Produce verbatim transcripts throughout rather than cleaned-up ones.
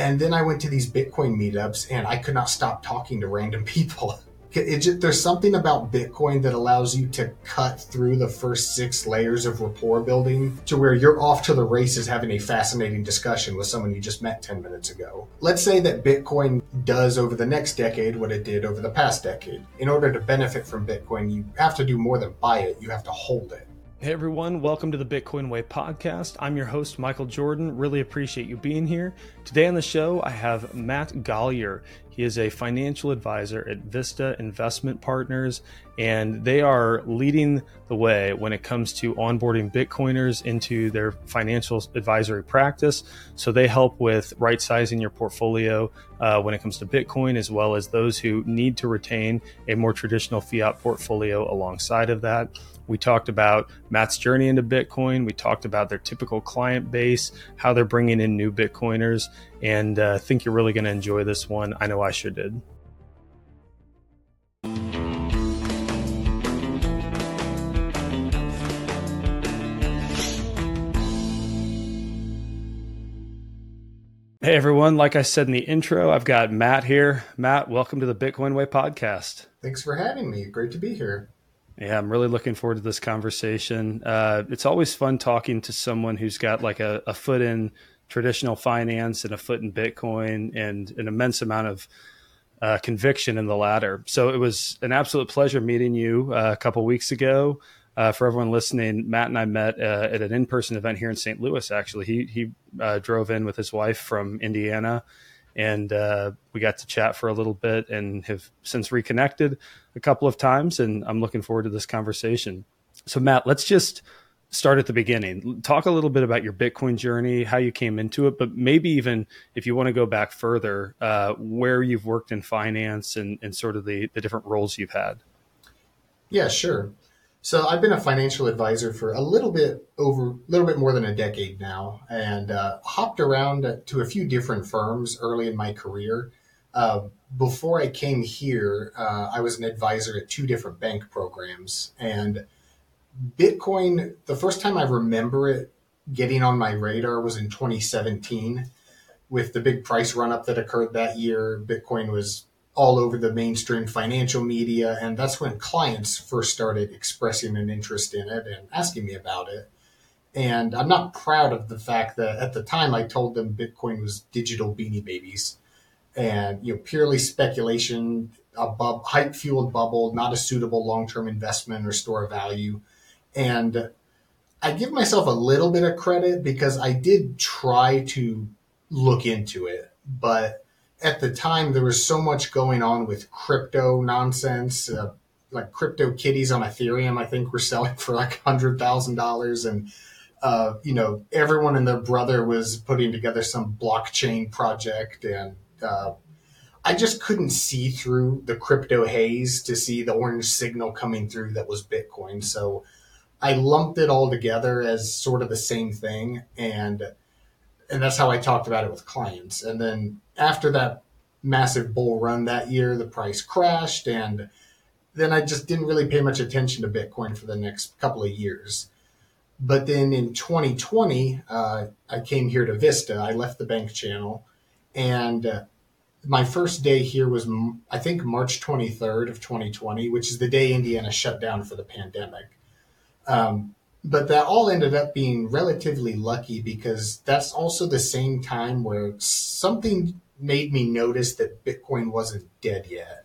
And then I went to these Bitcoin meetups and I could not stop talking to random people. It just, there's something about Bitcoin that allows you to cut through the first six layers of rapport building to where you're off to the races having a fascinating discussion with someone you just met ten minutes ago. Let's say that Bitcoin does over the next decade what it did over the past decade. In order to benefit from Bitcoin, you have to do more than buy it, you have to hold it. Hey everyone, welcome to the Bitcoin Way podcast. I'm your host, Michael Jordan. Really appreciate you being here. Today on the show, I have Matt Gollier. He is a financial advisor at Vista Investment Partners, and they are leading the way when it comes to onboarding Bitcoiners into their financial advisory practice. So they help with right-sizing your portfolio uh, when it comes to Bitcoin, as well as those who need to retain a more traditional fiat portfolio alongside of that. We talked about Matt's journey into Bitcoin. We talked about their typical client base, how they're bringing in new Bitcoiners, and I uh, think you're really going to enjoy this one. I know I sure did. Hey, everyone. Like I said in the intro, I've got Matt here. Matt, welcome to the Bitcoin Way podcast. Thanks for having me. Great to be here. Yeah, I'm really looking forward to this conversation. Uh, it's always fun talking to someone who's got like a, a foot in traditional finance and a foot in Bitcoin and an immense amount of uh, conviction in the latter. So it was an absolute pleasure meeting you uh, a couple weeks ago. Uh, for everyone listening, Matt and I met uh, at an in-person event here in Saint Louis, actually. He, he uh, drove in with his wife from Indiana, and uh, we got to chat for a little bit and have since reconnected a couple of times, and I'm looking forward to this conversation. So Matt, let's just start at the beginning. Talk a little bit about your Bitcoin journey, how you came into it, but maybe even if you want to go back further, uh, where you've worked in finance and, and sort of the, the different roles you've had. Yeah, sure. So I've been a financial advisor for a little bit over, a little bit more than a decade now, and uh, hopped around to a few different firms early in my career. Uh, before I came here, uh, I was an advisor at two different bank programs, and Bitcoin, the first time I remember it getting on my radar was in twenty seventeen. With the big price run up that occurred that year, Bitcoin was all over the mainstream financial media. And that's when clients first started expressing an interest in it and asking me about it. And I'm not proud of the fact that at the time I told them Bitcoin was digital Beanie Babies and, you know, purely speculation, a bu- hype fueled bubble, not a suitable long-term investment or store of value. And I give myself a little bit of credit because I did try to look into it, but at the time, there was so much going on with crypto nonsense, uh, like crypto kitties on Ethereum, I think were selling for like one hundred thousand dollars. And, uh, you know, everyone and their brother was putting together some blockchain project. And uh, I just couldn't see through the crypto haze to see the orange signal coming through that was Bitcoin. So I lumped it all together as sort of the same thing. And And that's how I talked about it with clients. And then after that massive bull run that year, the price crashed. And then I just didn't really pay much attention to Bitcoin for the next couple of years. But then in twenty twenty, uh, I came here to Vista. I left the bank channel. And uh, my first day here was, I think, March twenty-third of twenty twenty, which is the day Indiana shut down for the pandemic. Um, But that all ended up being relatively lucky because that's also the same time where something made me notice that Bitcoin wasn't dead yet.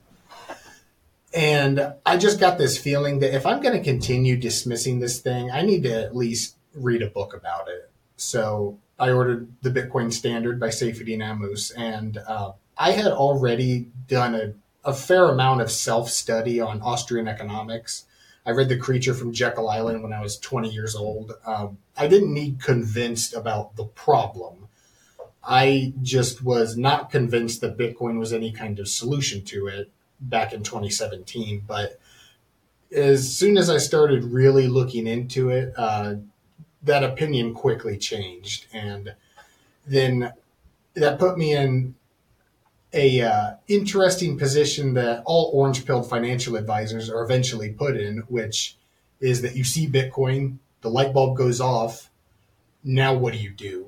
And I just got this feeling that if I'm going to continue dismissing this thing, I need to at least read a book about it. So I ordered The Bitcoin Standard by Saifedean Ammous, and uh, I had already done a, a fair amount of self-study on Austrian economics. I read The Creature from Jekyll Island when I was twenty years old. Um, I didn't need convinced about the problem. I just was not convinced that Bitcoin was any kind of solution to it back in twenty seventeen. But as soon as I started really looking into it, uh, that opinion quickly changed. And then that put me in a uh, interesting position that all orange-pilled financial advisors are eventually put in, which is that you see Bitcoin, the light bulb goes off. Now what do you do?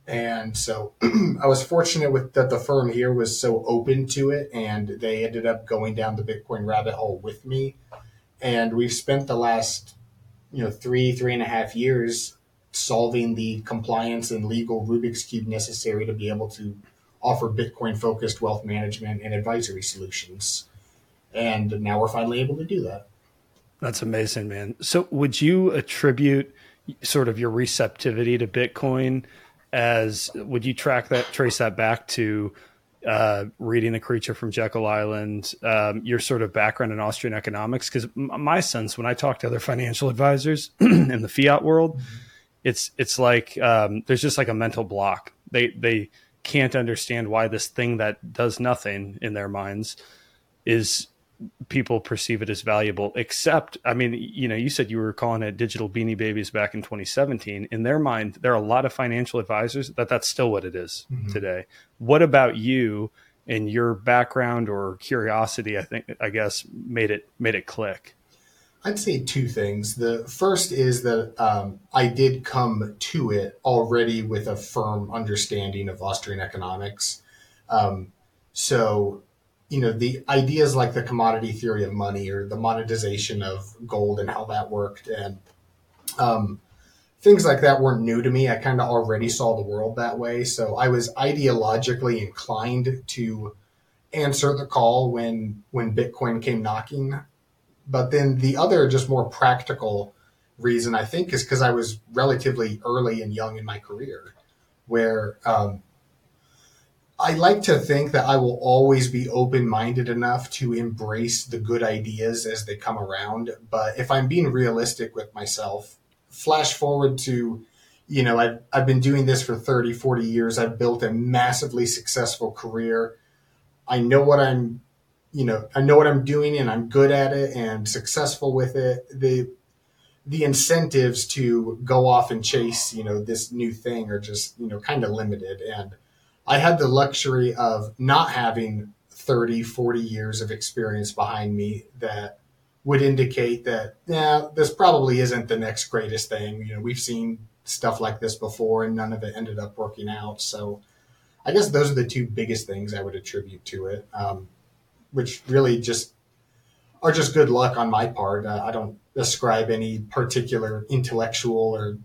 And so I was fortunate with that the firm here was so open to it, and they ended up going down the Bitcoin rabbit hole with me. And we've spent the last, you know, three, three and a half years solving the compliance and legal Rubik's Cube necessary to be able to offer Bitcoin focused wealth management and advisory solutions. And now we're finally able to do that. That's amazing, man. So would you attribute sort of your receptivity to Bitcoin as, would you track that, trace that back to uh, reading The Creature from Jekyll Island, um, your sort of background in Austrian economics? Because my sense, when I talk to other financial advisors in the fiat world, mm-hmm. it's it's like um, there's just like a mental block. They they can't understand why this thing that does nothing in their minds is, people perceive it as valuable, except, I mean, you know, you said you were calling it digital beanie babies back in twenty seventeen. In their mind, there are a lot of financial advisors that that's still what it is mm-hmm. today. What about you and your background or curiosity, I think, I guess, made it, made it click? I'd say two things. The first is that um, I did come to it already with a firm understanding of Austrian economics. Um, so you know, the ideas like the commodity theory of money or the monetization of gold and how that worked and um, things like that weren't new to me. I kind of already saw the world that way. So I was ideologically inclined to answer the call when, when Bitcoin came knocking. But then the other just more practical reason, I think, is because I was relatively early and young in my career where, um, I like to think that I will always be open-minded enough to embrace the good ideas as they come around. But if I'm being realistic with myself, flash forward to, you know, I've, I've been doing this for thirty, forty years. I've built a massively successful career. I know what I'm, you know, I know what I'm doing and I'm good at it and successful with it. The, the incentives to go off and chase, you know, this new thing are just, you know, kind of limited. And I had the luxury of not having thirty, forty years of experience behind me that would indicate that, yeah, this probably isn't the next greatest thing. You know, we've seen stuff like this before and none of it ended up working out. So I guess those are the two biggest things I would attribute to it, um, which really just are just good luck on my part. Uh, I don't ascribe any particular intellectual or,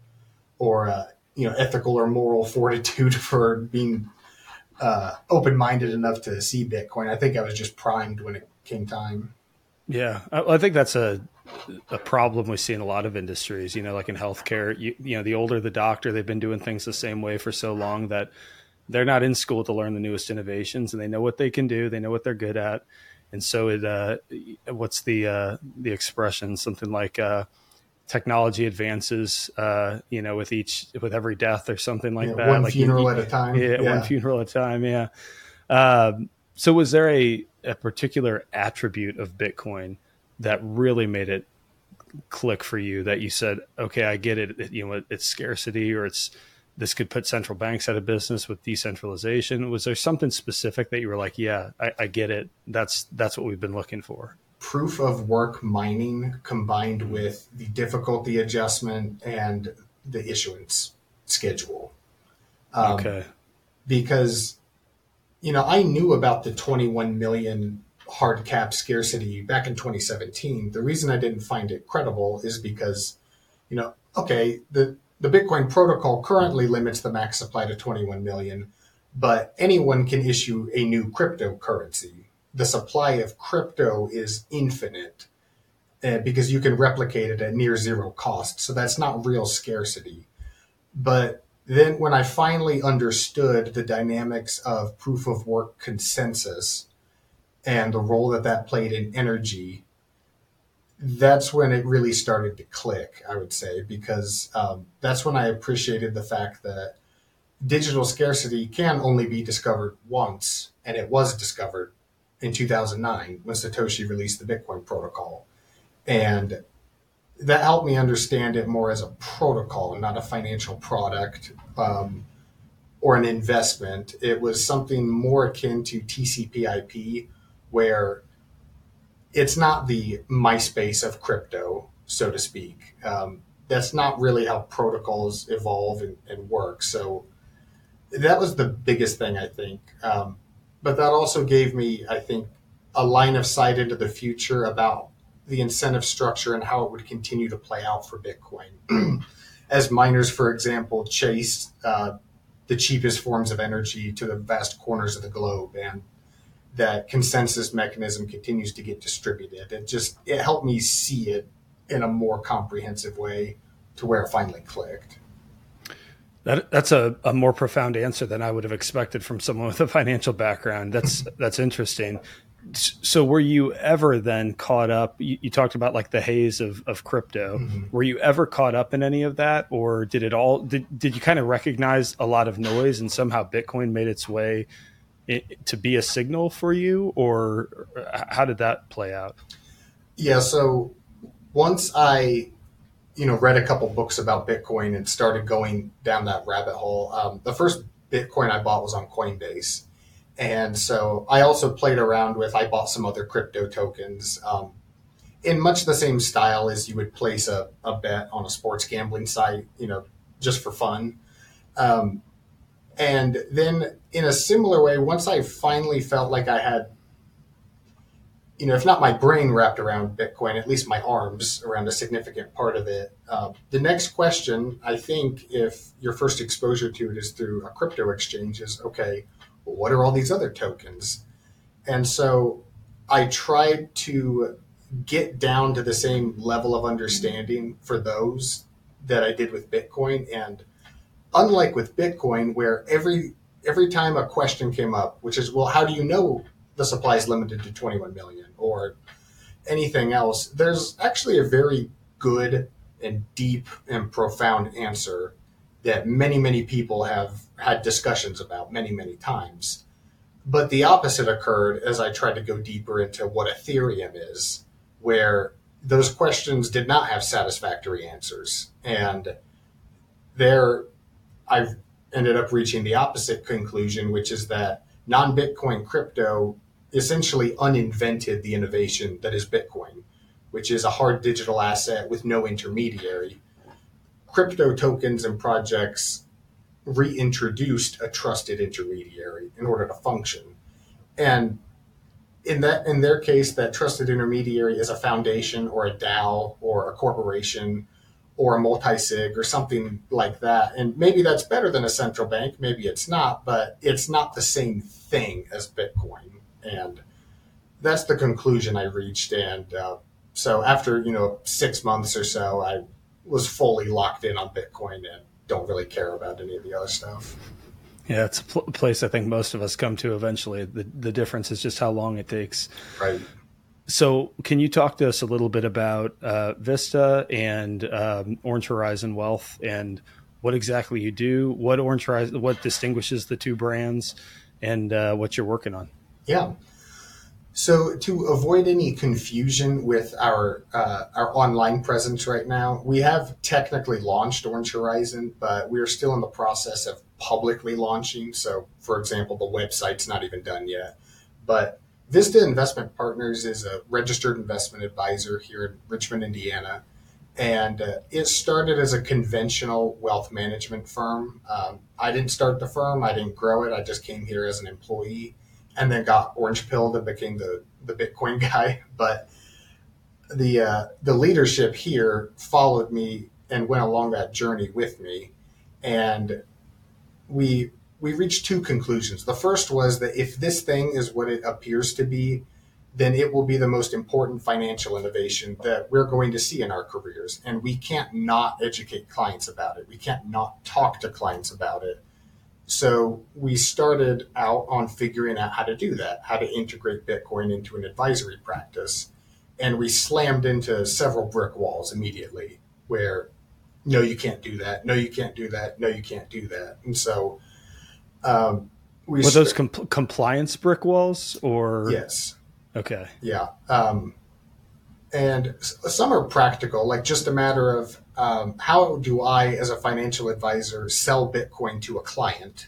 or, uh, you know, ethical or moral fortitude for being uh, open-minded enough to see Bitcoin. I think I was just primed when it came time. Yeah, I, I think that's a a problem we see in a lot of industries. You know, like in healthcare, you, you know, the older the doctor, they've been doing things the same way for so long that they're not in school to learn the newest innovations, and they know what they can do, they know what they're good at, and so it. Uh, what's the uh, the expression? Something like. Uh, technology advances, uh, you know, with each, with every death or something like yeah, that. One like funeral you, at a time. Yeah, yeah, one funeral at a time. Yeah. Um, so was there a, a particular attribute of Bitcoin that really made it click for you that you said, okay, I get it. it you know, it, it's scarcity, or it's, this could put central banks out of business with decentralization. Was there something specific that you were like, yeah, I, I get it. That's, that's what we've been looking for? Proof of work mining combined with the difficulty adjustment and the issuance schedule. Um, okay. Because, you know, I knew about the twenty-one million hard cap scarcity back in twenty seventeen. The reason I didn't find it credible is because, you know, okay, the, the Bitcoin protocol currently limits the max supply to twenty-one million, but anyone can issue a new cryptocurrency. The supply of crypto is infinite uh, because you can replicate it at near zero cost. So that's not real scarcity. But then when I finally understood the dynamics of proof of work consensus and the role that that played in energy, that's when it really started to click, I would say, because um, that's when I appreciated the fact that digital scarcity can only be discovered once, and it was discovered in two thousand nine when Satoshi released the Bitcoin protocol. And that helped me understand it more as a protocol, not a financial product um, or an investment. It was something more akin to T C P I P, where it's not the MySpace of crypto, so to speak. Um, that's not really how protocols evolve and, and work. So that was the biggest thing, I think. Um, but that also gave me, I think, a line of sight into the future about the incentive structure and how it would continue to play out for Bitcoin. As miners, for example, chase uh, the cheapest forms of energy to the vast corners of the globe, and that consensus mechanism continues to get distributed. It just, it helped me see it in a more comprehensive way to where it finally clicked. That, that's a, a more profound answer than I would have expected from someone with a financial background. That's that's interesting. So were you ever then caught up? You, you talked about like the haze of, of crypto. Mm-hmm. Were you ever caught up in any of that, or did it all? Did did you kind of recognize a lot of noise and somehow Bitcoin made its way it, to be a signal for you, or how did that play out? Yeah. So once I you know, read a couple books about Bitcoin and started going down that rabbit hole. Um, the first Bitcoin I bought was on Coinbase. And so I also played around with, I bought some other crypto tokens um, in much the same style as you would place a, a bet on a sports gambling site, you know, just for fun. Um, and then in a similar way, once I finally felt like I had, you know, if not my brain wrapped around Bitcoin, at least my arms around a significant part of it. Uh, the next question, I think, if your first exposure to it is through a crypto exchange, is, okay, well, what are all these other tokens? And so I tried to get down to the same level of understanding for those that I did with Bitcoin. And unlike with Bitcoin, where every every time a question came up, which is, well, how do you know the supply is limited to twenty-one million or anything else, there's actually a very good and deep and profound answer that many, many people have had discussions about many, many times. But the opposite occurred as I tried to go deeper into what Ethereum is, where those questions did not have satisfactory answers. And there I've ended up reaching the opposite conclusion, which is that non-Bitcoin crypto essentially uninvented the innovation that is Bitcoin, which is a hard digital asset with no intermediary. Crypto tokens and projects reintroduced a trusted intermediary in order to function. And in that, in their case, that trusted intermediary is a foundation or a DAO or a corporation or a multi-sig or something like that. And maybe that's better than a central bank. Maybe it's not, but it's not the same thing as Bitcoin. And that's the conclusion I reached. And uh, so after, you know, six months or so, I was fully locked in on Bitcoin and don't really care about any of the other stuff. Yeah, it's a pl- place I think most of us come to eventually. The, the difference is just how long it takes. Right. So can you talk to us a little bit about uh, Vista and um, Orange Horizon Wealth and what exactly you do, what Orange Horizon, what distinguishes the two brands, and uh, what you're working on? Yeah. So to avoid any confusion with our uh, our online presence right now, we have technically launched Orange Horizon, but we are still in the process of publicly launching. So, for example, the website's not even done yet. But Vista Investment Partners is a registered investment advisor here in Richmond, Indiana. And uh, it started as a conventional wealth management firm. Um, I didn't start the firm. I didn't grow it. I just came here as an employee and then got orange pilled and became the, the Bitcoin guy. But the uh, the leadership here followed me and went along that journey with me. And we we reached two conclusions. The first was that if this thing is what it appears to be, then it will be the most important financial innovation that we're going to see in our careers. And we can't not educate clients about it. We can't not talk to clients about it. So we started out on figuring out how to do that, how to integrate Bitcoin into an advisory practice. And we slammed into several brick walls immediately where, no, you can't do that. No, you can't do that. No, you can't do that. And so um, we were those com- compliance brick walls or? Yes. Okay. Yeah. Um, and some are practical, like just a matter of um, how do I, as a financial advisor, sell Bitcoin to a client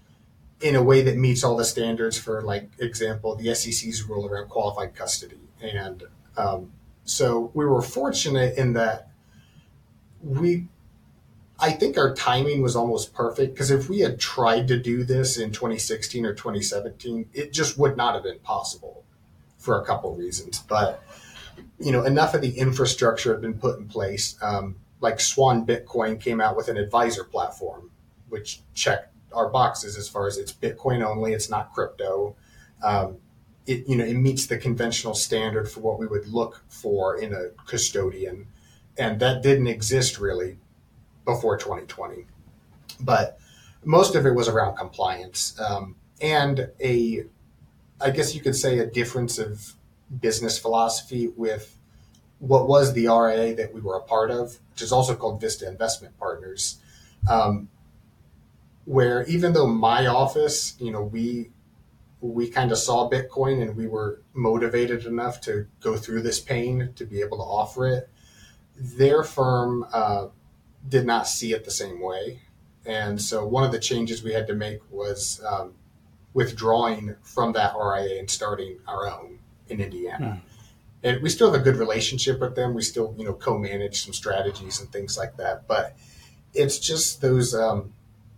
in a way that meets all the standards for, like, example, the S E C's rule around qualified custody. And um, so we were fortunate in that we, I think our timing was almost perfect, because if we had tried to do this in twenty sixteen or twenty seventeen, it just would not have been possible for a couple of reasons. But, you know, enough of the infrastructure had been put in place. Um, like Swan Bitcoin came out with an advisor platform, which checked our boxes as far as it's Bitcoin only, it's not crypto. Um, it, you know, it meets the conventional standard for what we would look for in a custodian. And that didn't exist really before twenty twenty. But most of it was around compliance, um, and a, I guess you could say, a difference of business philosophy with what was the R I A that we were a part of, which is also called Vista Investment Partners, um, where even though my office, you know, we we kind of saw Bitcoin and we were motivated enough to go through this pain to be able to offer it, their firm uh, did not see it the same way. And so one of the changes we had to make was um, withdrawing from that R I A and starting our own in Indiana. Hmm. And we still have a good relationship with them. We still, you know, co-manage some strategies and things like that. But it's just those um,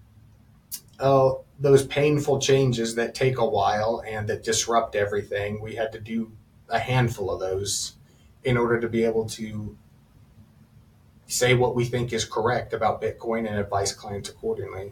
oh, those painful changes that take a while and that disrupt everything. We had to do a handful of those in order to be able to say what we think is correct about Bitcoin and advise clients accordingly.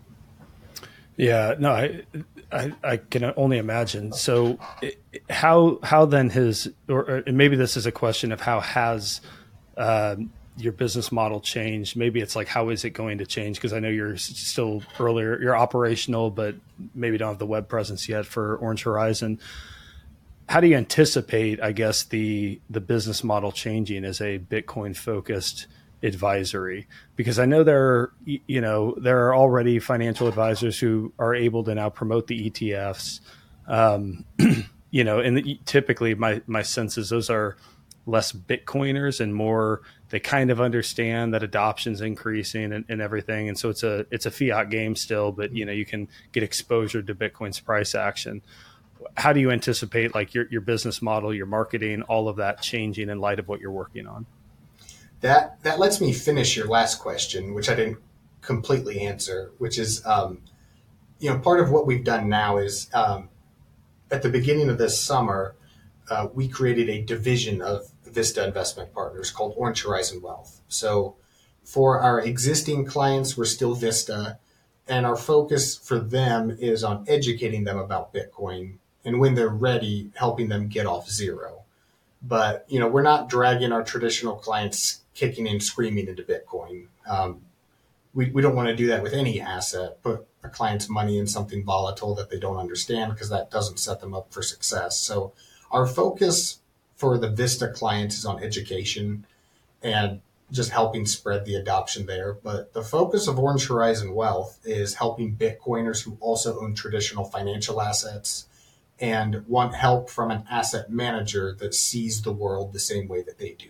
Yeah, no, I, I, I can only imagine. So how, how then his, or, or maybe this is a question of how has um, your business model changed? Maybe it's like, how is it going to change? Because I know you're still earlier, you're operational, but maybe don't have the web presence yet for Orange Horizon. How do you anticipate, I guess, the, the business model changing as a Bitcoin focused advisory? Because I know there are, you know, there are already financial advisors who are able to now promote the E T Fs. Um, you know, and the, typically my, my sense is those are less Bitcoiners and more, they kind of understand that adoption's increasing and, and everything. And so it's a, it's a fiat game still, but you know, you can get exposure to Bitcoin's price action. How do you anticipate like your, your business model, your marketing, all of that changing in light of what you're working on? That that lets me finish your last question, which I didn't completely answer, which is, um, you know, part of what we've done now is um, at the beginning of this summer, uh, we created a division of Vista Investment Partners called Orange Horizon Wealth. So for our existing clients, we're still Vista, and our focus for them is on educating them about Bitcoin, and when they're ready, helping them get off zero. But, you know, we're not dragging our traditional clients kicking and screaming into Bitcoin. Um, we, we don't want to do that with any asset, put a client's money in something volatile that they don't understand, because that doesn't set them up for success. So our focus for the Vista clients is on education and just helping spread the adoption there. But the focus of Orange Horizon Wealth is helping Bitcoiners who also own traditional financial assets and want help from an asset manager that sees the world the same way that they do.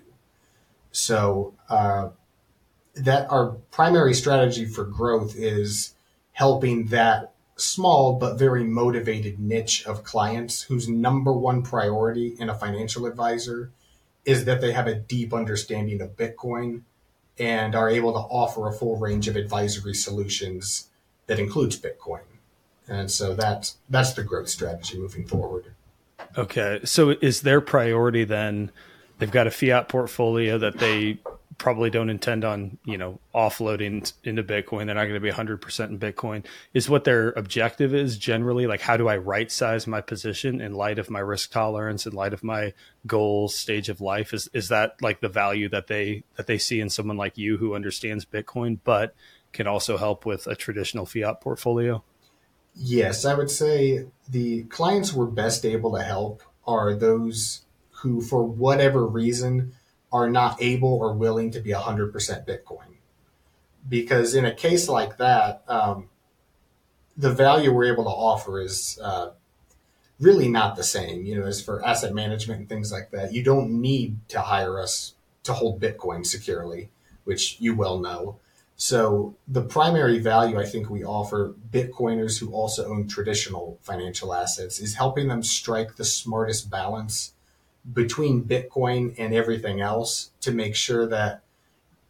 So uh, that our primary strategy for growth is helping that small but very motivated niche of clients whose number one priority in a financial advisor is that they have a deep understanding of Bitcoin and are able to offer a full range of advisory solutions that includes Bitcoin. And so that's that's the growth strategy moving forward. Okay. So is their priority then, they've got a fiat portfolio that they probably don't intend on, you know, offloading into Bitcoin. They're not going to be one hundred percent in Bitcoin. Is what their objective is generally? Like, how do I right size my position in light of my risk tolerance, in light of my goals, stage of life? Is is that like the value that they that they see in someone like you who understands Bitcoin, but can also help with a traditional fiat portfolio? Yes, I would say the clients we're best able to help are those who, for whatever reason, are not able or willing to be one hundred percent Bitcoin. Because in a case like that, um, the value we're able to offer is uh, really not the same. You know, as for asset management and things like that, you don't need to hire us to hold Bitcoin securely, which you well know. So the primary value I think we offer Bitcoiners who also own traditional financial assets is helping them strike the smartest balance between Bitcoin and everything else to make sure that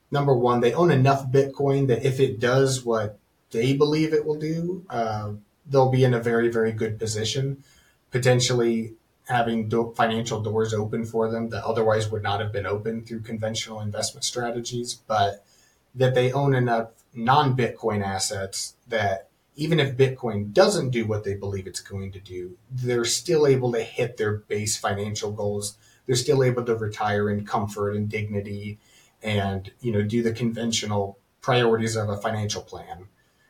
number one, they own enough Bitcoin that if it does what they believe it will do, uh, they'll be in a very, very good position, potentially having do- financial doors open for them that otherwise would not have been open through conventional investment strategies, but that they own enough non-Bitcoin assets that even if Bitcoin doesn't do what they believe it's going to do, they're still able to hit their base financial goals. They're still able to retire in comfort and dignity and, you know, do the conventional priorities of a financial plan.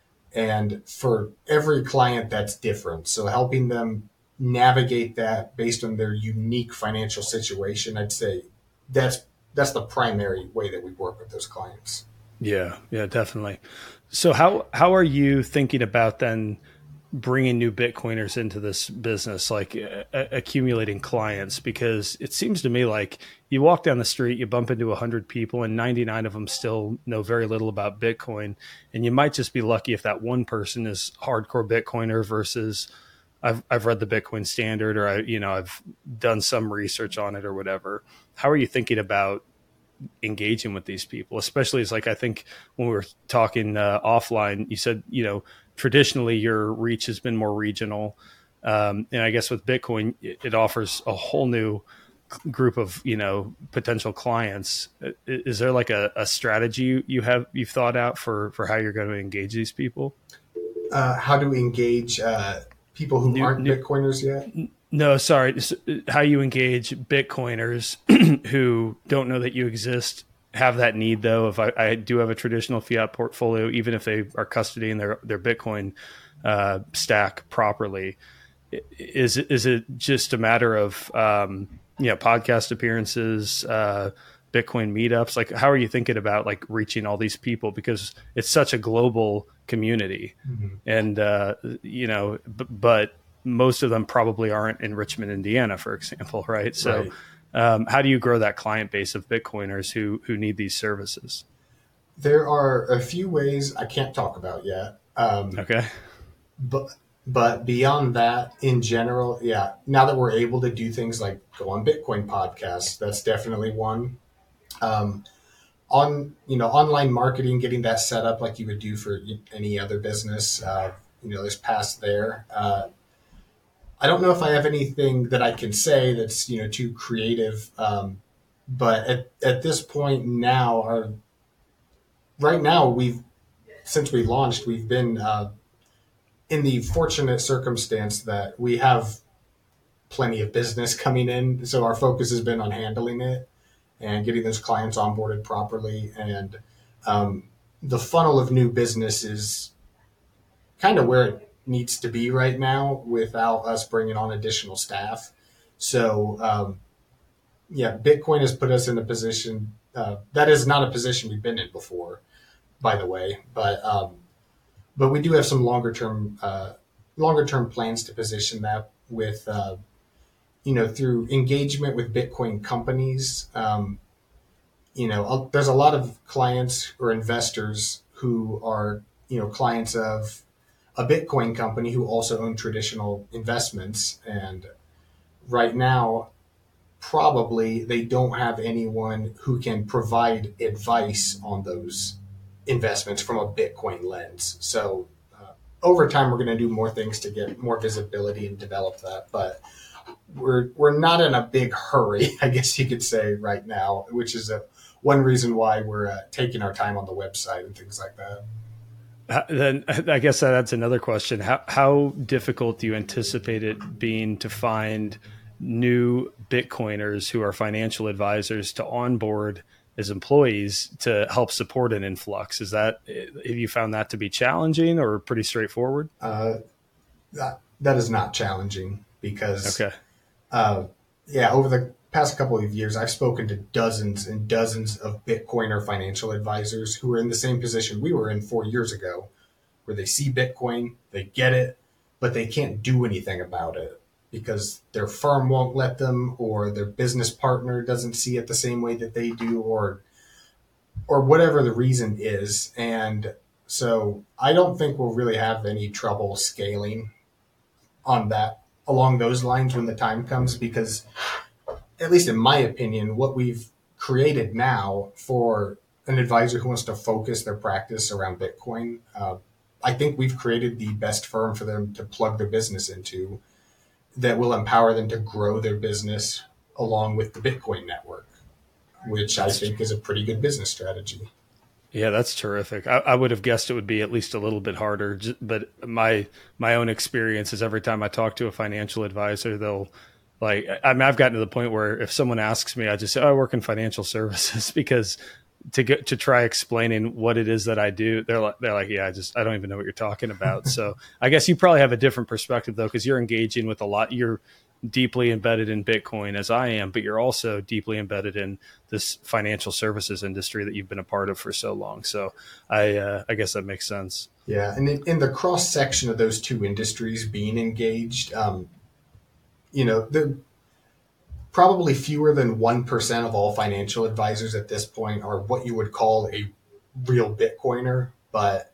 And for every client, that's different. So helping them navigate that based on their unique financial situation, I'd say that's that's the primary way that we work with those clients. Yeah, yeah, definitely. So how how are you thinking about then bringing new Bitcoiners into this business, like uh, accumulating clients? Because it seems to me like you walk down the street, you bump into one hundred people, and ninety-nine of them still know very little about Bitcoin. And you might just be lucky if that one person is hardcore Bitcoiner versus I've I've read the Bitcoin Standard, or I you know I've done some research on it or whatever. How are you thinking about engaging with these people, especially as like I think when we were talking uh, offline, you said you know traditionally your reach has been more regional, um, and I guess with Bitcoin it, it offers a whole new group of you know potential clients. Is there like a, a strategy you have you've thought out for for how you're going to engage these people? Uh, how do we engage uh, people who New, aren't new, Bitcoiners yet? No, sorry. How you engage Bitcoiners who don't know that you exist, have that need though. If I, I do have a traditional fiat portfolio, even if they are custodying their, their Bitcoin uh, stack properly, is, is it just a matter of, um, you know, podcast appearances, uh, Bitcoin meetups? Like, how are you thinking about like reaching all these people? Because it's such a global community mm-hmm. and, uh, you know, b- but most of them probably aren't in Richmond, Indiana, for example, right? So right. Um, how do you grow that client base of Bitcoiners who who need these services? There are a few ways I can't talk about yet. Um, okay. But but beyond that, in general, yeah, now that we're able to do things like go on Bitcoin podcasts, that's definitely one. Um, on, you know, online marketing, getting that set up like you would do for any other business, uh, you know, there's past there. Uh, I don't know if I have anything that I can say that's, you know, too creative. Um, but at, at this point now, our, right now, we've, since we launched, we've been uh, in the fortunate circumstance that we have plenty of business coming in. So our focus has been on handling it and getting those clients onboarded properly. And um, the funnel of new business is kind of where it needs to be right now without us bringing on additional staff. So, um, yeah, Bitcoin has put us in a position uh, that is not a position we've been in before, by the way. But um, but we do have some longer term uh, longer term plans to position that with uh, you know through engagement with Bitcoin companies. Um, you know, there's a lot of clients or investors who are you know clients of a Bitcoin company who also own traditional investments. And right now, probably they don't have anyone who can provide advice on those investments from a Bitcoin lens. So uh, over time, we're going to do more things to get more visibility and develop that. But we're we're not in a big hurry, I guess you could say right now, which is a, one reason why we're uh, taking our time on the website and things like that. Then I guess that's another question. How how difficult do you anticipate it being to find new Bitcoiners who are financial advisors to onboard as employees to help support an influx? Is that, have you found that to be challenging or pretty straightforward? Uh, that, that is not challenging because, okay. uh, yeah, over the past couple of years, I've spoken to dozens and dozens of Bitcoiner financial advisors who are in the same position we were in four years ago, where they see Bitcoin, they get it, but they can't do anything about it because their firm won't let them, or their business partner doesn't see it the same way that they do, or or whatever the reason is. And so I don't think we'll really have any trouble scaling on that along those lines when the time comes, because at least in my opinion, what we've created now for an advisor who wants to focus their practice around Bitcoin, uh, I think we've created the best firm for them to plug their business into that will empower them to grow their business along with the Bitcoin network, which I think is a pretty good business strategy. Yeah, that's terrific. I, I would have guessed it would be at least a little bit harder, but my my own experience is every time I talk to a financial advisor, they'll like, I mean, I've gotten to the point where if someone asks me, I just say, oh, I work in financial services because to get to try explaining what it is that I do, they're like, they're like, yeah, I just, I don't even know what you're talking about. So I guess you probably have a different perspective though, because you're engaging with a lot, you're deeply embedded in Bitcoin as I am, but you're also deeply embedded in this financial services industry that you've been a part of for so long. So I, uh, I guess that makes sense. Yeah. And in, in the cross section of those two industries being engaged, um, you know, the probably fewer than one percent of all financial advisors at this point are what you would call a real Bitcoiner, but,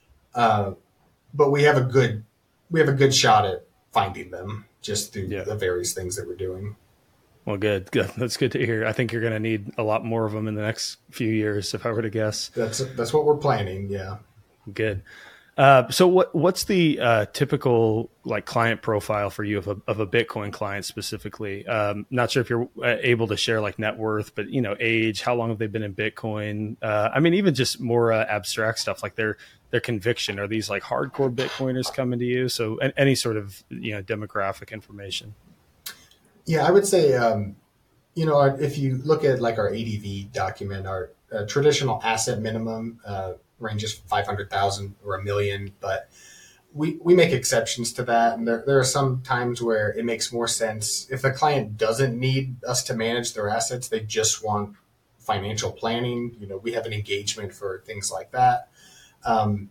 uh, but we have a good, we have a good shot at finding them just through yeah. the various things that we're doing. Well, good, good. That's good to hear. I think you're going to need a lot more of them in the next few years, if I were to guess. That's, that's what we're planning. Yeah. Good. Uh, so what, what's the uh, typical like client profile for you of a, of a Bitcoin client specifically? Um, not sure if you're able to share like net worth, but you know, age, how long have they been in Bitcoin? Uh, I mean, even just more uh, abstract stuff like their, their conviction. Are these like hardcore Bitcoiners coming to you? So any sort of, you know, demographic information. Yeah, I would say, um, you know, if you look at like our A D V document, our uh, traditional asset minimum, uh, ranges five hundred thousand or a million, but we, we make exceptions to that. And there, there are some times where it makes more sense. If the client doesn't need us to manage their assets, they just want financial planning. You know, we have an engagement for things like that. Um,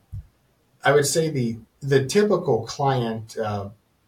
I would say the, the typical client, uh,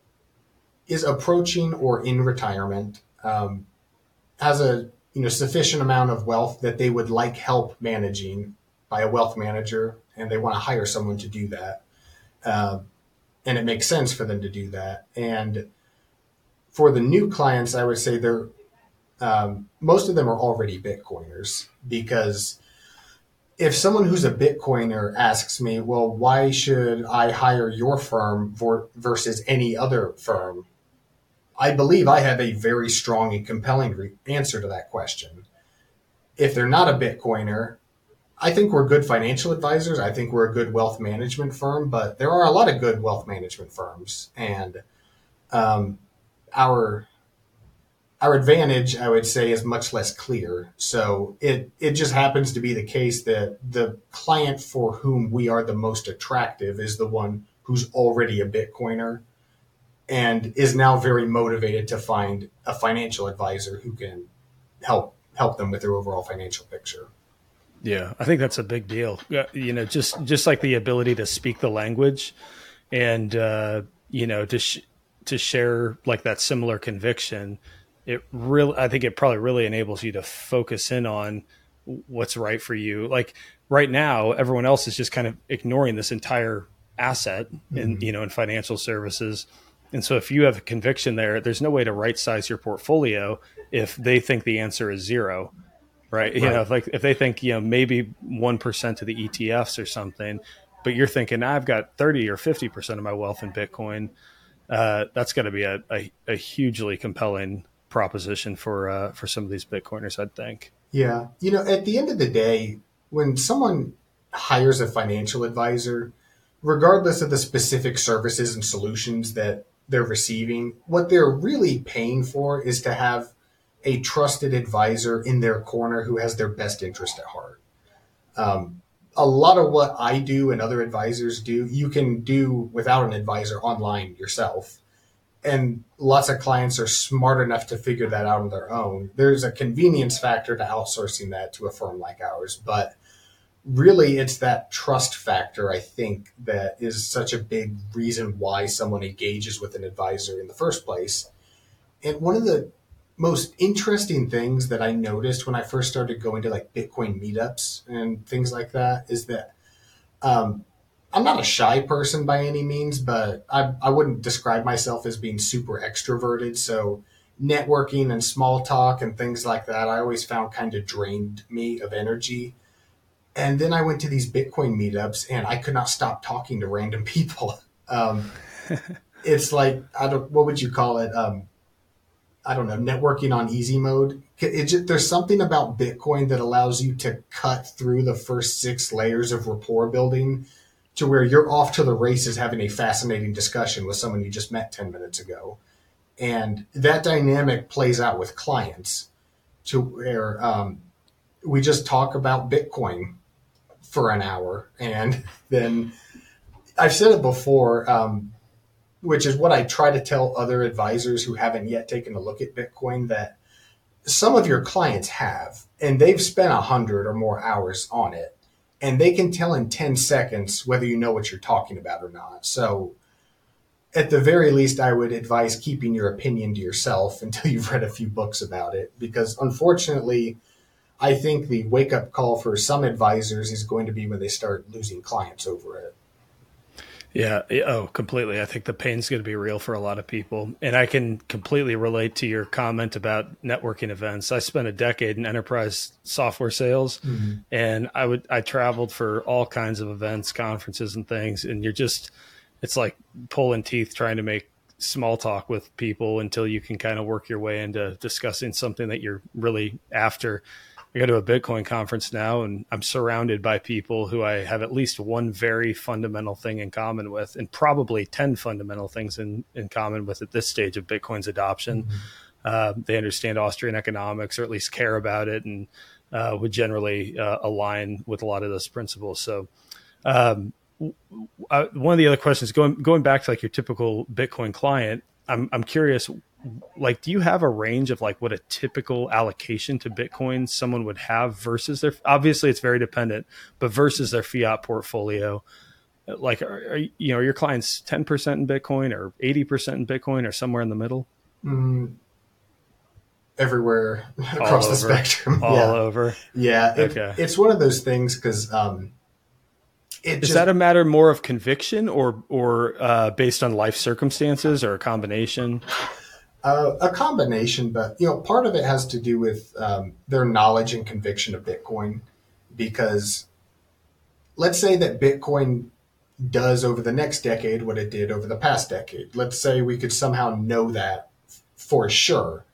is approaching or in retirement, um, has a, you know, sufficient amount of wealth that they would like help managing by a wealth manager, and they want to hire someone to do that. Uh, and it makes sense for them to do that. And for the new clients, I would say they're, um, most of them are already Bitcoiners, because if someone who's a Bitcoiner asks me, well, why should I hire your firm for, versus any other firm? I believe I have a very strong and compelling re- answer to that question. If they're not a Bitcoiner, I think we're good financial advisors. I think we're a good wealth management firm, but there are a lot of good wealth management firms, and um, our our advantage, I would say, is much less clear. So it it just happens to be the case that the client for whom we are the most attractive is the one who's already a Bitcoiner and is now very motivated to find a financial advisor who can help help them with their overall financial picture. Yeah, I think that's a big deal. You know, just just like the ability to speak the language, and uh, you know, to sh- to share like that similar conviction. It really, I think it probably really enables you to focus in on what's right for you. Like right now, everyone else is just kind of ignoring this entire asset in, mm-hmm. you know, in financial services. And so if you have a conviction there, there's no way to right size your portfolio if they think the answer is zero, right? You right. know, if like, if they think, you know, maybe one percent of the E T Fs or something, but you're thinking, I've got thirty or fifty percent of my wealth in Bitcoin. Uh, that's going to be a, a, a hugely compelling proposition for, uh, for some of these Bitcoiners, I'd think. Yeah. You know, at the end of the day, when someone hires a financial advisor, regardless of the specific services and solutions that they're receiving, what they're really paying for is to have a trusted advisor in their corner who has their best interest at heart. Um, a lot of what I do and other advisors do, you can do without an advisor online yourself. And lots of clients are smart enough to figure that out on their own. There's a convenience factor to outsourcing that to a firm like ours, but really it's that trust factor, I think, that is such a big reason why someone engages with an advisor in the first place. And one of the most interesting things that I noticed when I first started going to like Bitcoin meetups and things like that is that um, I'm not a shy person by any means, but I, I wouldn't describe myself as being super extroverted. So networking and small talk and things like that, I always found kind of drained me of energy. And then I went to these Bitcoin meetups and I could not stop talking to random people. Um, it's like, I don't, what would you call it? Um, I don't know, networking on easy mode. It just, there's something about Bitcoin that allows you to cut through the first six layers of rapport building to where you're off to the races having a fascinating discussion with someone you just met ten minutes ago. And that dynamic plays out with clients to where um, we just talk about Bitcoin for an hour. And then I've said it before, um, which is what I try to tell other advisors who haven't yet taken a look at Bitcoin, that some of your clients have, and they've spent a hundred or more hours on it, and they can tell in ten seconds whether you know what you're talking about or not. So at the very least, I would advise keeping your opinion to yourself until you've read a few books about it, because unfortunately, I think the wake-up call for some advisors is going to be when they start losing clients over it. Yeah. Oh, completely. I think the pain's going to be real for a lot of people. And I can completely relate to your comment about networking events. I spent a decade in enterprise software sales, mm-hmm. and I would, I traveled for all kinds of events, conferences and things. And you're just, it's like pulling teeth trying to make small talk with people until you can kind of work your way into discussing something that you're really after. I go to a Bitcoin conference now, and I'm surrounded by people who I have at least one very fundamental thing in common with, and probably ten fundamental things in, in common with at this stage of Bitcoin's adoption. Mm-hmm. Uh, they understand Austrian economics, or at least care about it, and uh, would generally uh, align with a lot of those principles. So um, I, one of the other questions, going going back to like your typical Bitcoin client, I'm I'm curious, like, do you have a range of like what a typical allocation to Bitcoin someone would have versus their, obviously it's very dependent, but versus their fiat portfolio? Like, are, are you know, are your clients ten percent in Bitcoin or eighty percent in Bitcoin or somewhere in the middle? Mm, everywhere across the spectrum. All yeah. over. Yeah. It, okay. It's one of those things because, um, It Is just, that a matter more of conviction or or uh, based on life circumstances, or a combination? Uh, a combination, but you know, part of it has to do with um, their knowledge and conviction of Bitcoin. Because let's say that Bitcoin does over the next decade what it did over the past decade. Let's say we could somehow know that for sure.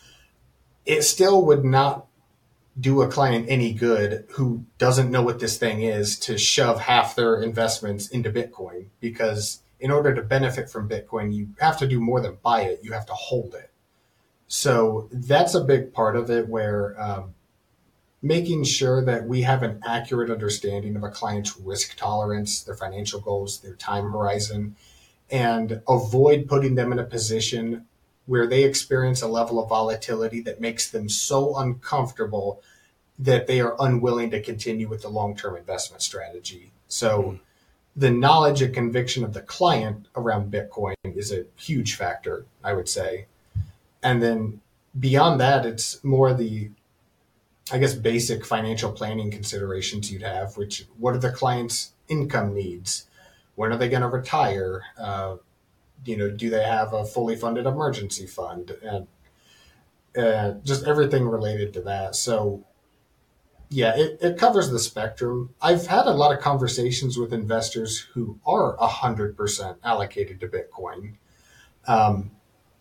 It still would not do a client any good who doesn't know what this thing is to shove half their investments into Bitcoin, because in order to benefit from Bitcoin, you have to do more than buy it. You have to hold it. So that's a big part of it, where um, making sure that we have an accurate understanding of a client's risk tolerance, their financial goals, their time horizon, and avoid putting them in a position where they experience a level of volatility that makes them so uncomfortable that they are unwilling to continue with the long-term investment strategy. So mm. the knowledge and conviction of the client around Bitcoin is a huge factor, I would say. And then beyond that, it's more the, I guess, basic financial planning considerations you'd have, which, what are the client's income needs? When are they going to retire? Uh, you know, do they have a fully funded emergency fund? And uh, just everything related to that. So yeah, it, it covers the spectrum. I've had a lot of conversations with investors who are one hundred percent allocated to Bitcoin. Um,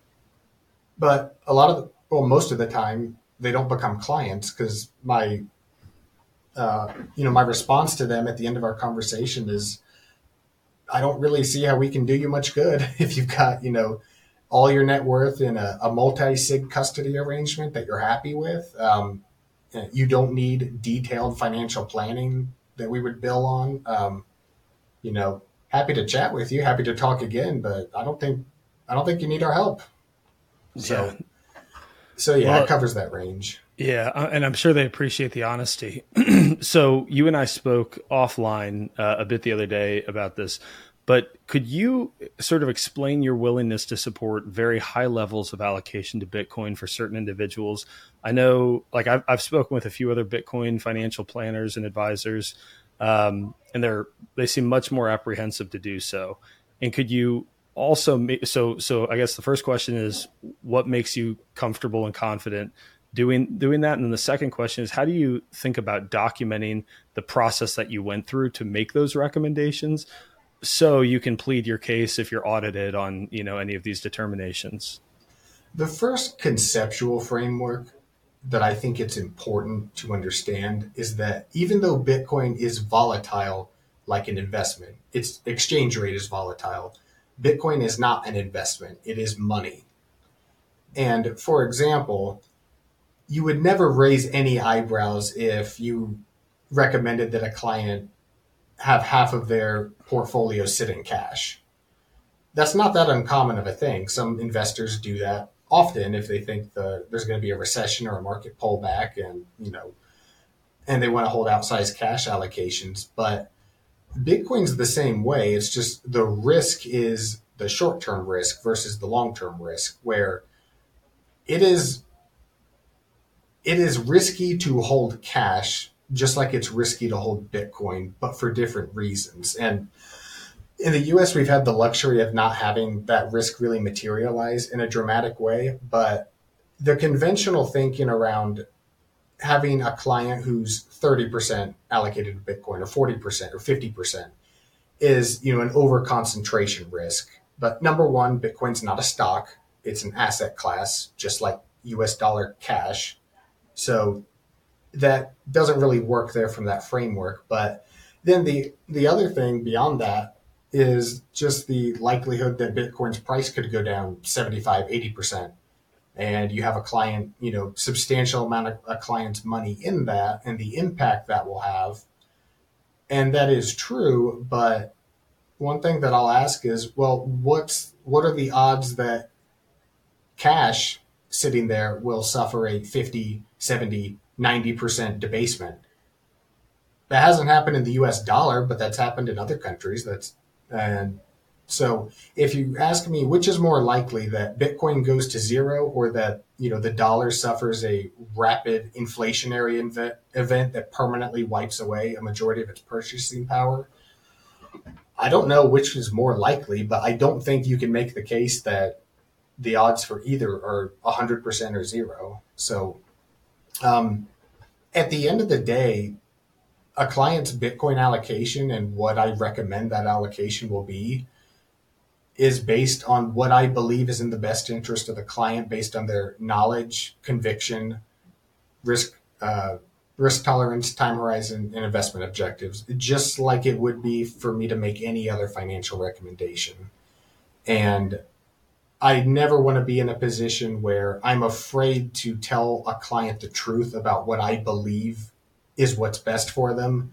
but a lot of, the, well, most of the time, they don't become clients, because my, uh, you know, my response to them at the end of our conversation is, I don't really see how we can do you much good if you've got, you know, all your net worth in a, a multi-sig custody arrangement that you're happy with. Um, you don't need detailed financial planning that we would bill on. Um, you know, happy to chat with you, happy to talk again, but I don't think, I don't think you need our help. So, yeah. so yeah, well, it covers that range. Yeah, and I'm sure they appreciate the honesty. So you and I spoke offline uh, a bit the other day about this, but could you sort of explain your willingness to support very high levels of allocation to Bitcoin for certain individuals? I know, like I've, I've spoken with a few other Bitcoin financial planners and advisors, um, and they're they seem much more apprehensive to do so. And could you also, so so I guess the first question is, what makes you comfortable and confident doing doing that? And then the second question is, how do you think about documenting the process that you went through to make those recommendations so you can plead your case if you're audited on, you know, any of these determinations? The first conceptual framework that I think it's important to understand is that even though Bitcoin is volatile like an investment, its exchange rate is volatile, Bitcoin is not an investment, it is money. And for example, you would never raise any eyebrows if you recommended that a client have half of their portfolio sit in cash. That's not that uncommon of a thing. Some investors do that often if they think the, there's going to be a recession or a market pullback, and you know, and they want to hold outsized cash allocations. But Bitcoin's the same way. It's just the risk is the short-term risk versus the long-term risk, where it is it is risky to hold cash just like it's risky to hold Bitcoin, but for different reasons. And in the U S, we've had the luxury of not having that risk really materialize in a dramatic way. But the conventional thinking around having a client who's thirty percent allocated to Bitcoin or forty percent or fifty percent is, you know, an over concentration risk. But number one, Bitcoin's not a stock. It's an asset class, just like U S dollar cash. So that doesn't really work there from that framework. But then the, the other thing beyond that is just the likelihood that Bitcoin's price could go down seventy-five, eighty percent. And you have a client, you know, substantial amount of a client's money in that and the impact that will have. And that is true. But one thing that I'll ask is, well, what's, what are the odds that cash sitting there will suffer a fifty, seventy, ninety percent debasement? That hasn't happened in the U S dollar, but that's happened in other countries. That's, and so if you ask me which is more likely, that Bitcoin goes to zero or that, you know, the dollar suffers a rapid inflationary event, event that permanently wipes away a majority of its purchasing power, I don't know which is more likely, but I don't think you can make the case that the odds for either are one hundred percent or zero. So um, at the end of the day, a client's Bitcoin allocation and what I recommend that allocation will be is based on what I believe is in the best interest of the client, based on their knowledge, conviction, risk, uh, risk tolerance, time horizon, and investment objectives, just like it would be for me to make any other financial recommendation. And I never want to be in a position where I'm afraid to tell a client the truth about what I believe is what's best for them,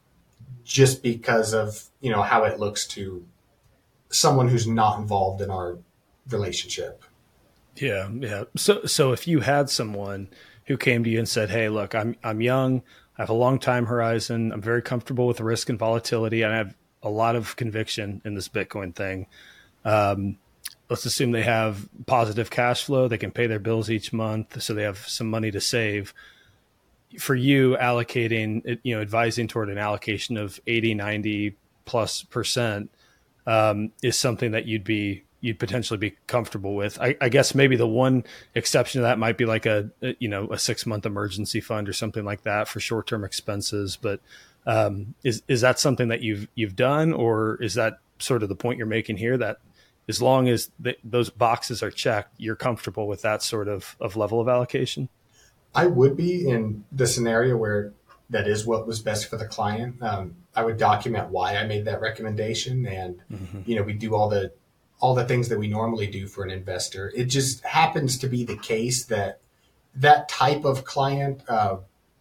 just because of, you know, how it looks to someone who's not involved in our relationship. Yeah. Yeah. So, so if you had someone who came to you and said, hey, look, I'm, I'm young, I have a long time horizon, I'm very comfortable with risk and volatility, and I have a lot of conviction in this Bitcoin thing. Um, let's assume they have positive cash flow. They can pay their bills each month, so they have some money to save. For you, allocating, you know, advising toward an allocation of eighty, ninety plus percent um, is something that you'd be, you'd potentially be comfortable with. I, I guess maybe the one exception to that might be like a, a you know, a six month emergency fund or something like that for short-term expenses. But um, is, is that something that you've, you've done, or is that sort of the point you're making here, that as long as th- those boxes are checked, you're comfortable with that sort of, of level of allocation? I would be in the scenario where that is what was best for the client. Um, I would document why I made that recommendation, and mm-hmm. you know, we do all the all the things that we normally do for an investor. It just happens to be the case that that type of client uh,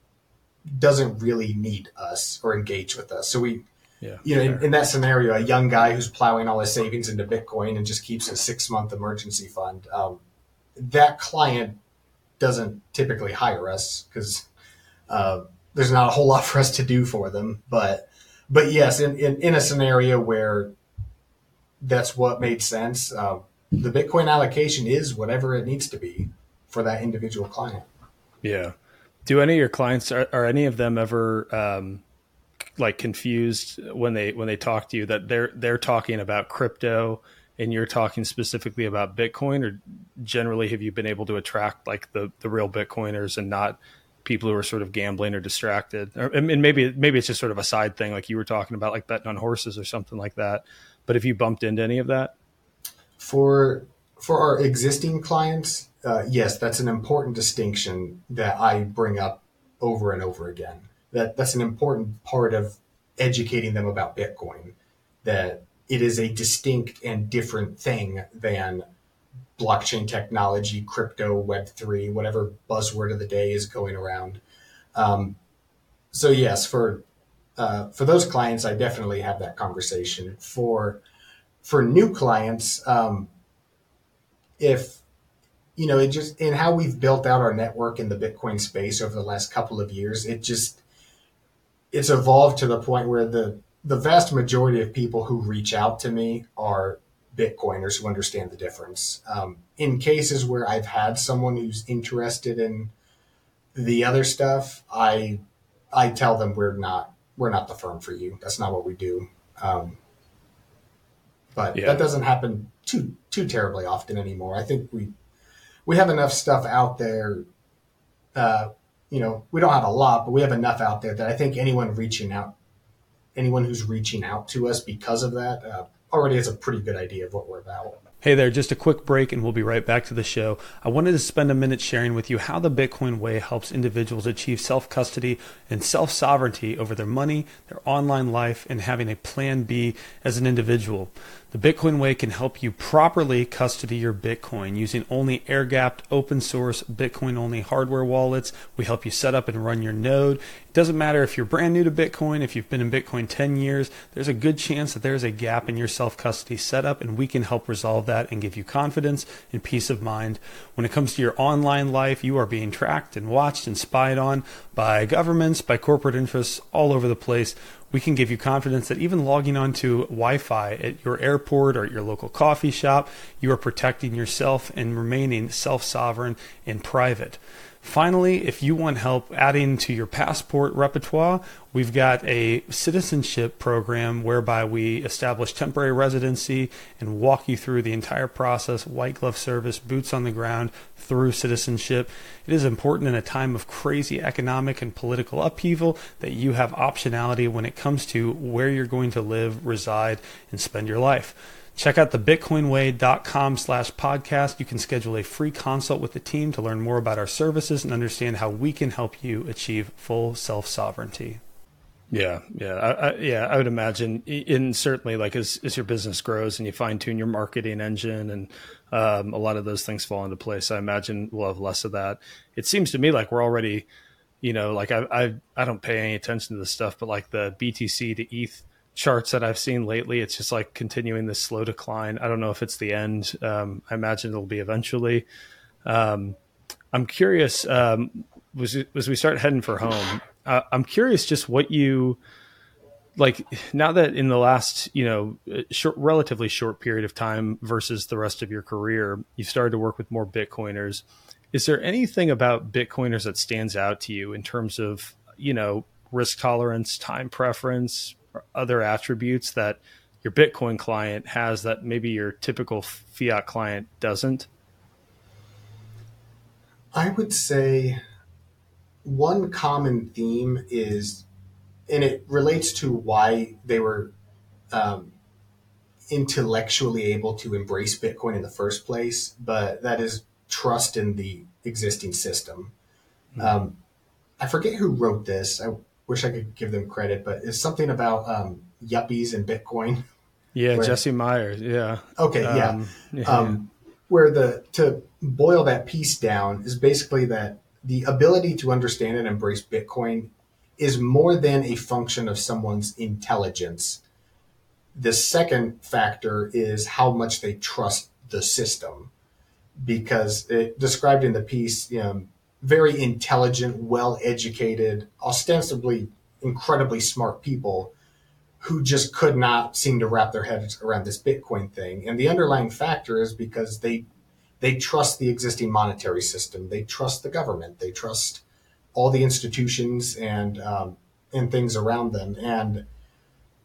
doesn't really need us or engage with us. So we, yeah, you know, in, in that scenario, a young guy who's plowing all his savings into Bitcoin and just keeps a six month emergency fund, um, that client doesn't typically hire us because uh, there's not a whole lot for us to do for them. But, but yes, in, in, in a scenario where that's what made sense, uh, the Bitcoin allocation is whatever it needs to be for that individual client. Yeah. Do any of your clients, are, are any of them ever um, like confused when they, when they talk to you that they're, they're talking about crypto and you're talking specifically about Bitcoin, or generally have you been able to attract like the, the real Bitcoiners and not people who are sort of gambling or distracted? Or, and maybe, maybe it's just sort of a side thing, like you were talking about, like betting on horses or something like that. But have you bumped into any of that? For, for our existing clients, uh, yes, that's an important distinction that I bring up over and over again. That that's an important part of educating them about Bitcoin, that it is a distinct and different thing than blockchain technology, crypto, Web three, whatever buzzword of the day is going around. Um, so yes, for uh, for those clients, I definitely have that conversation. For for new clients, um, if you know, it just in how we've built out our network in the Bitcoin space over the last couple of years, it just it's evolved to the point where the the vast majority of people who reach out to me are Bitcoiners who understand the difference. Um, in cases where I've had someone who's interested in the other stuff, I I tell them we're not we're not the firm for you. That's not what we do. Um, but Yeah. that doesn't happen too too terribly often anymore. I think we we have enough stuff out there. Uh, you know, we don't have a lot, but we have enough out there that I think anyone reaching out, anyone who's reaching out to us because of that, uh, already has a pretty good idea of what we're about. Hey there, just a quick break and we'll be right back to the show. I wanted to spend a minute sharing with you how the Bitcoin Way helps individuals achieve self-custody and self-sovereignty over their money, their online life, and having a plan B as an individual. The Bitcoin Way can help you properly custody your Bitcoin using only air-gapped, open-source, Bitcoin-only hardware wallets. We help you set up and run your node. It doesn't matter if you're brand new to Bitcoin, if you've been in Bitcoin ten years, there's a good chance that there's a gap in your self-custody setup, and we can help resolve that and give you confidence and peace of mind. When it comes to your online life, you are being tracked and watched and spied on by governments, by corporate interests all over the place. We can give you confidence that even logging onto Wi-Fi at your airport or at your local coffee shop, you are protecting yourself and remaining self-sovereign and private. Finally, if you want help adding to your passport repertoire, we've got a citizenship program whereby we establish temporary residency and walk you through the entire process, white glove service, boots on the ground through citizenship. It is important in a time of crazy economic and political upheaval that you have optionality when it comes to where you're going to live, reside, and spend your life. Check out the bitcoinway.com slash podcast. You can schedule a free consult with the team to learn more about our services and understand how we can help you achieve full self-sovereignty. Yeah, yeah, I, I, yeah. I would imagine, and certainly, like as as your business grows and you fine tune your marketing engine, and um, a lot of those things fall into place. I imagine we'll have less of that. It seems to me like we're already, you know, like I I I don't pay any attention to this stuff, but like the B T C to E T H charts that I've seen lately, it's just like continuing this slow decline. I don't know if it's the end. Um, I imagine it'll be eventually. Um, I'm curious, um, was it, as we start heading for home, uh, I'm curious just what you, like now that in the last, you know, short, relatively short period of time versus the rest of your career, you've started to work with more Bitcoiners. Is there anything about Bitcoiners that stands out to you in terms of, you know, risk tolerance, time preference, or other attributes that your Bitcoin client has that maybe your typical fiat client doesn't? I would say one common theme is, and it relates to why they were um, intellectually able to embrace Bitcoin in the first place, but that is trust in the existing system. Mm-hmm. Um, I forget who wrote this. I wish I could give them credit, but it's something about um, yuppies and Bitcoin. Yeah, where, Jesse Myers. Yeah. Okay. Yeah. Um, yeah. Um, where the to boil that piece down is basically that the ability to understand and embrace Bitcoin is more than a function of someone's intelligence. The second factor is how much they trust the system, because it described in the piece, you know, very intelligent, well-educated, ostensibly incredibly smart people who just could not seem to wrap their heads around this Bitcoin thing. And the underlying factor is because they they trust the existing monetary system. They trust the government. They trust all the institutions and um, and things around them. And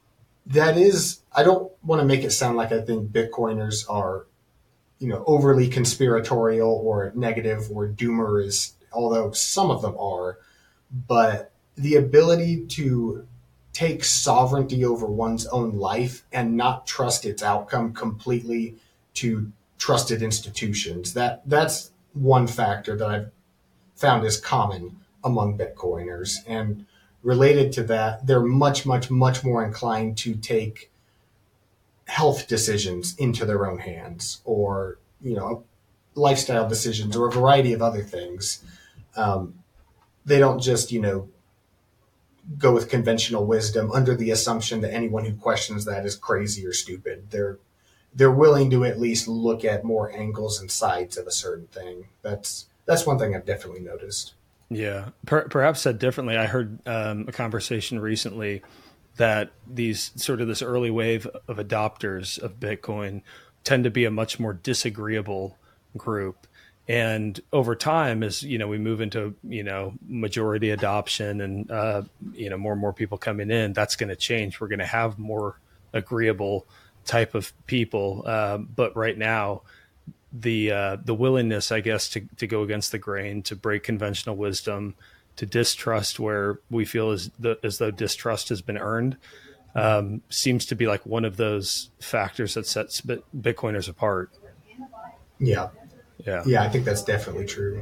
that is, I don't want to make it sound like I think Bitcoiners are, you know, overly conspiratorial or negative or doomers, although some of them are, but the ability to take sovereignty over one's own life and not trust its outcome completely to trusted institutions. That that's one factor that I've found is common among Bitcoiners. And related to that, they're much, much, much more inclined to take health decisions into their own hands, or, you know, lifestyle decisions, or a variety of other things. Um, they don't just, you know, go with conventional wisdom under the assumption that anyone who questions that is crazy or stupid. They're they're willing to at least look at more angles and sides of a certain thing. That's that's one thing I've definitely noticed. Yeah, per- perhaps said differently, I heard um, a conversation recently that these sort of this early wave of adopters of Bitcoin tend to be a much more disagreeable group. And over time, as you know, we move into, you know, majority adoption and, uh, you know, more and more people coming in, that's going to change. We're going to have more agreeable type of people. Um, but right now, the uh, the willingness, I guess, to, to go against the grain, to break conventional wisdom, to distrust where we feel as, the, as though distrust has been earned, um, seems to be like one of those factors that sets Bitcoiners apart. Yeah. Yeah. Yeah, I think that's definitely true.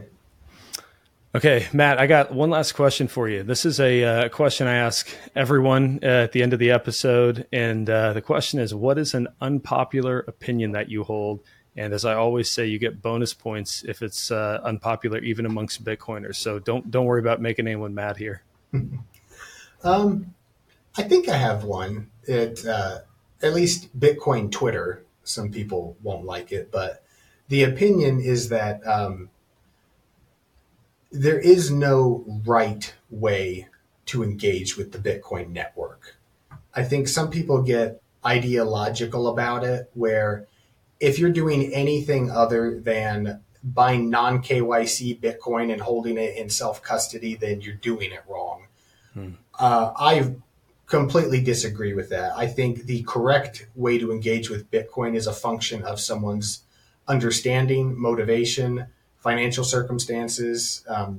Okay, Matt, I got one last question for you. This is a uh, question I ask everyone uh, at the end of the episode. And uh, the question is, what is an unpopular opinion that you hold? And as I always say, you get bonus points if it's uh, unpopular, even amongst Bitcoiners. So don't don't worry about making anyone mad here. um, I think I have one. It uh, at least Bitcoin Twitter. Some people won't like it, but the opinion is that um, there is no right way to engage with the Bitcoin network. I think some people get ideological about it, where if you're doing anything other than buying non-K Y C Bitcoin and holding it in self-custody, then you're doing it wrong. Hmm. Uh, I completely disagree with that. I think the correct way to engage with Bitcoin is a function of someone's understanding, motivation, financial circumstances, um,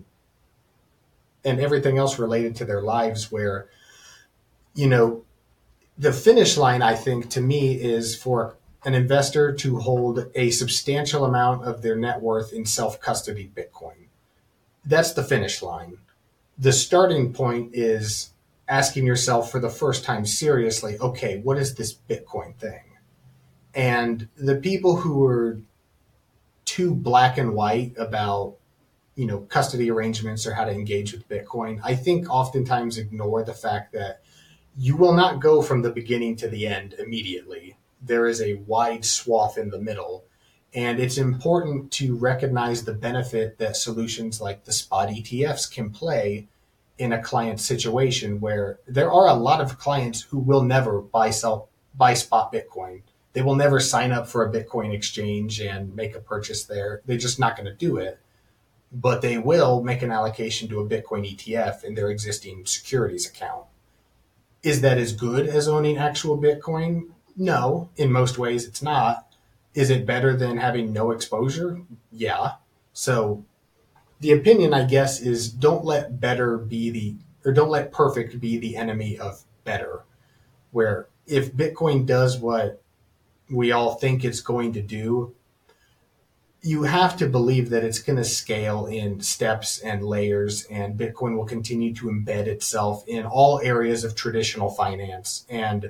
and everything else related to their lives, where, you know, the finish line, I think, to me, is for an investor to hold a substantial amount of their net worth in self-custody Bitcoin. That's the finish line. The starting point is asking yourself for the first time seriously, okay, what is this Bitcoin thing? And the people who are too black and white about, you know, custody arrangements or how to engage with Bitcoin, I think oftentimes ignore the fact that you will not go from the beginning to the end immediately. There is a wide swath in the middle. And it's important to recognize the benefit that solutions like the spot E T Fs can play in a client situation, where there are a lot of clients who will never buy sell buy spot Bitcoin. They will never sign up for a Bitcoin exchange and make a purchase there. They're just not going to do it. But they will make an allocation to a Bitcoin E T F in their existing securities account. Is that as good as owning actual Bitcoin? No, in most ways it's not. Is it better than having no exposure? Yeah. So the opinion, I guess, is don't let better be the, or don't let perfect be the enemy of better. Where if Bitcoin does what we all think it's going to do, you have to believe that it's going to scale in steps and layers, and Bitcoin will continue to embed itself in all areas of traditional finance. And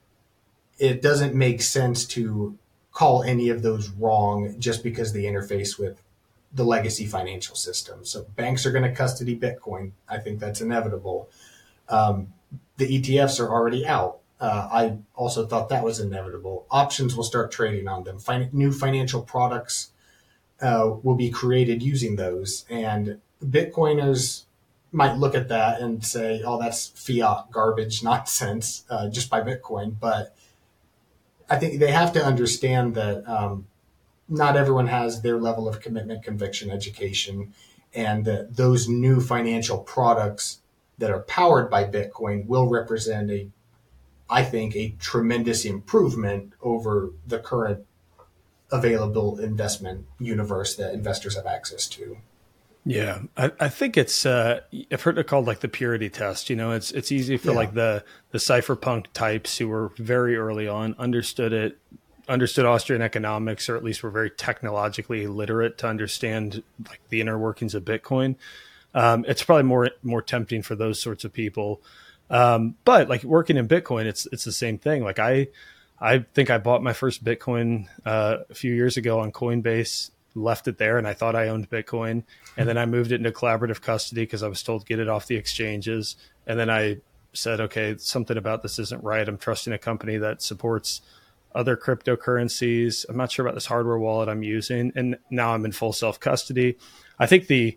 it doesn't make sense to call any of those wrong just because they interface with the legacy financial system. So banks are going to custody Bitcoin. I think that's inevitable. Um, the E T Fs are already out. Uh, I also thought that was inevitable. Options will start trading on them. Fin- new financial products uh, will be created using those. And Bitcoiners might look at that and say, oh, that's fiat garbage nonsense, uh, just buy Bitcoin. But I think they have to understand that um, not everyone has their level of commitment, conviction, education, and that those new financial products that are powered by Bitcoin will represent a, I think, a tremendous improvement over the current available investment universe that investors have access to. Yeah, I, I think it's, uh, I've heard it called like the purity test. You know, it's it's easy for yeah. like the, the cypherpunk types who were very early on, understood it, understood Austrian economics, or at least were very technologically literate to understand like the inner workings of Bitcoin. Um, it's probably more more tempting for those sorts of people. Um, but like working in Bitcoin, it's it's the same thing. Like I I think I bought my first Bitcoin uh, a few years ago on Coinbase, left it there, and I thought I owned Bitcoin. And then I moved it into collaborative custody because I was told to get it off the exchanges. And then I said, okay, something about this isn't right. I'm trusting a company that supports other cryptocurrencies. I'm not sure about this hardware wallet I'm using. And now I'm in full self-custody. I think the,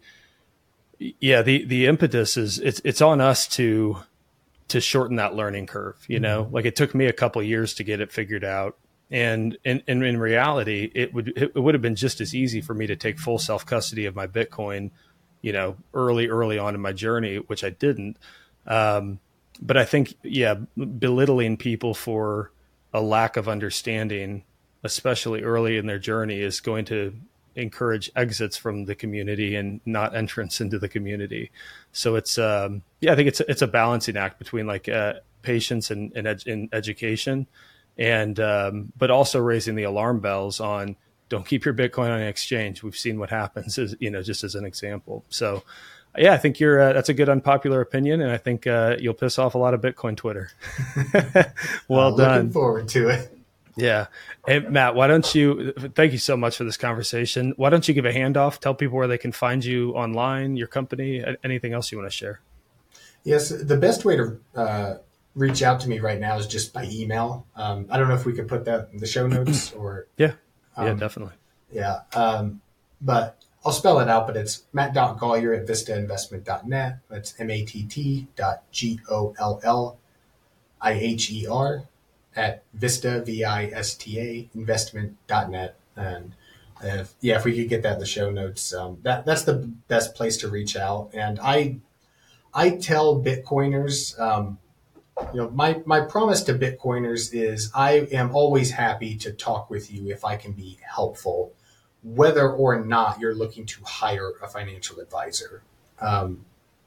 yeah, the, the impetus is it's, it's on us to, to shorten that learning curve. You know, mm-hmm. like it took me a couple of years to get it figured out. And in, in, in reality, it would it would have been just as easy for me to take full self-custody of my Bitcoin, you know, early, early on in my journey, which I didn't. Um, but I think, yeah, belittling people for a lack of understanding, especially early in their journey, is going to encourage exits from the community and not entrance into the community. So it's, um, yeah, I think it's, it's a balancing act between like uh, patience and, and, ed- and education. And, um, but also raising the alarm bells on don't keep your Bitcoin on an exchange. We've seen what happens, as, you know, just as an example. So yeah, I think you're, uh, that's a good unpopular opinion. And I think, uh, you'll piss off a lot of Bitcoin Twitter. Well uh, done. Looking forward to it. Yeah. Hey, Matt, why don't you, thank you so much for this conversation. Why don't you give a handoff, tell people where they can find you online, your company, anything else you want to share? Yes. The best way to, uh, reach out to me right now is just by email. Um, I don't know if we could put that in the show notes or. Yeah. Yeah, um, definitely. Yeah. Um, but I'll spell it out, but it's matt.gollier at vista investment dot net. That's M A T T dot G O L L I H E R at Vista, V I S T A, investment dot net. And if, yeah, if we could get that in the show notes, um, that that's the best place to reach out. And I, I tell Bitcoiners, um, you know, my, my promise to Bitcoiners is I am always happy to talk with you if I can be helpful, whether or not you're looking to hire a financial advisor. Um,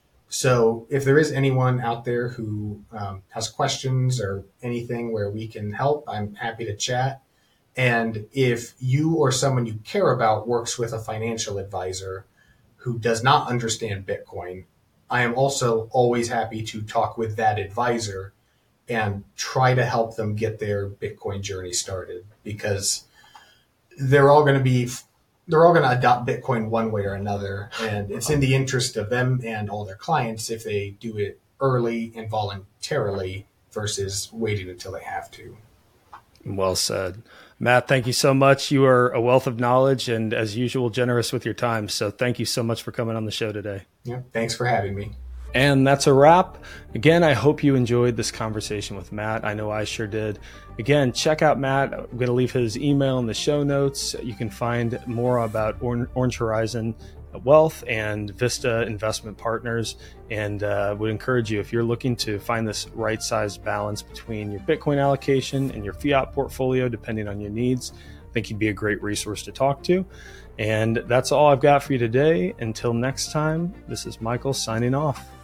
so if there is anyone out there who um, has questions or anything where we can help, I'm happy to chat. And if you or someone you care about works with a financial advisor who does not understand Bitcoin, I am also always happy to talk with that advisor and try to help them get their Bitcoin journey started, because they're all going to be, they're all going to adopt Bitcoin one way or another. And it's in the interest of them and all their clients if they do it early and voluntarily versus waiting until they have to. Well said. Matt, thank you so much. You are a wealth of knowledge and, as usual, generous with your time. So thank you so much for coming on the show today. Yeah, thanks for having me. And that's a wrap. Again, I hope you enjoyed this conversation with Matt. I know I sure did. Again, check out Matt. I'm going to leave his email in the show notes. You can find more about Orange Horizon Wealth and Vista Investment Partners, and uh, would encourage you, if you're looking to find this right-sized balance between your Bitcoin allocation and your fiat portfolio, depending on your needs, I think he'd be a great resource to talk to. And that's all I've got for you today. Until next time, this is Michael signing off.